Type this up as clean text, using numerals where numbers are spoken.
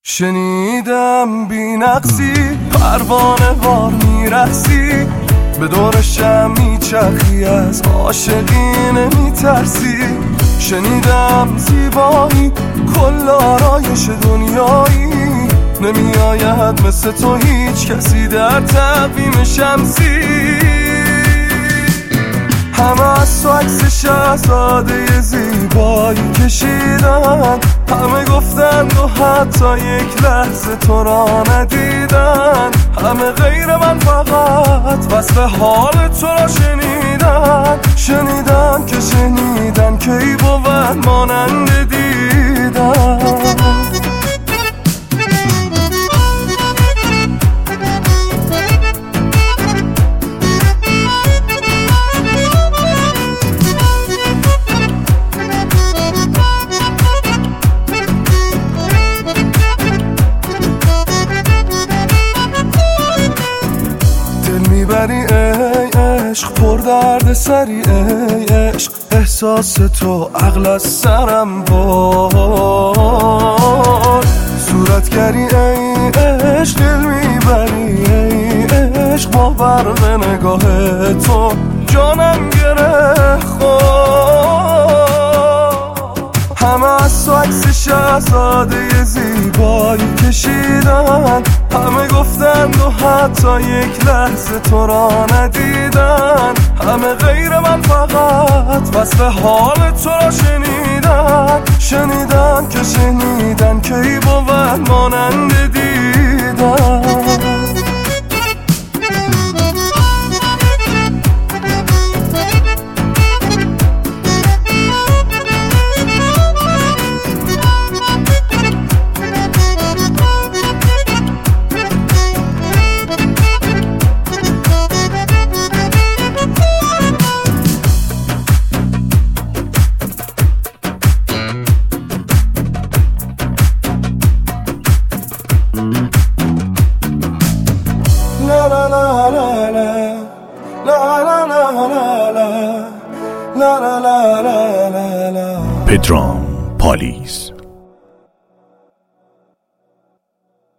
شنیدم بی نقصی پروانه وار میرقصی، به دور شم میچرخی، از عاشقی نمیترسی. شنیدم زیبایی کل آرایش دنیایی، نمیآید مثل تو هیچ کسی در تقویم شمسی. همه از تو عکس شهزاده زیبایی کشیدن، همه گفتند و حتی یک لحظه تو را ندیدن. همه غیر من فقط وصف حال تو را شنیدن. شنیدن که شنیدن که ای بود مانند دیدن. میبری ای عشق، پر درد سری ای عشق، احساس تو عقل از سرم بار. صورتگری ای عشق، دل میبری ای عشق، با برق نگاه تو جانم گره خورد. همه از تو عکس شهزاده زیبایی کشیدن، همه گفتند و حتی یک لحظه تو را ندیدن. همه غیر من فقط وصف حال تو را شنیدن. شنیدن که شنیدن که ای بود مانند دیدن. پدرام پالیز